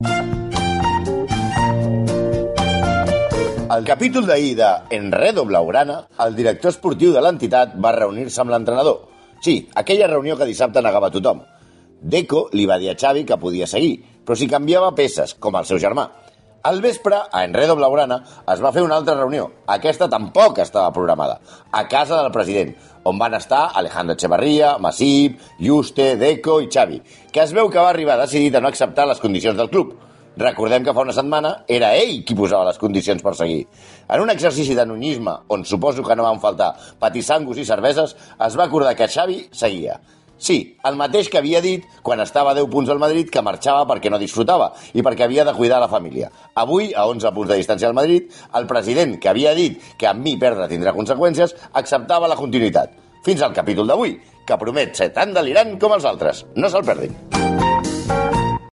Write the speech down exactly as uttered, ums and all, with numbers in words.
Al capítol d'ahir de Enredo Blaugrana, el director esportiu de l'entitat va reunir-se amb l'entrenador. Sí, aquella reunió que dissabte negava a tothom. Deco li va dir a Xavi que podia seguir, però si canviava peces, com el seu germà. Al vespre, a Enredo Blaugrana, es va fer una altra reunió. Aquesta tampoc estava programada. A casa del president, on van estar Alejandro Echevarría, Masip, Juste, Deco i Xavi, que es veu que va arribar decidit a no acceptar les condicions del club. Recordem que fa una setmana era ell qui posava les condicions per seguir. En un exercici de nunyisme, on suposo que no van faltar patissangos i cerveses, es va acordar que Xavi seguia. Sí, el mateix que havia dit quan estava a deu punts al Madrid, que marxava perquè no disfrutava i perquè havia de cuidar la família. Avui, a onze punts de distància al Madrid, el president, que havia dit que amb mi perdre tindrà conseqüències, acceptava la continuïtat. Fins al capítol d'avui, que promet ser tan delirant com els altres. No se'l perdin.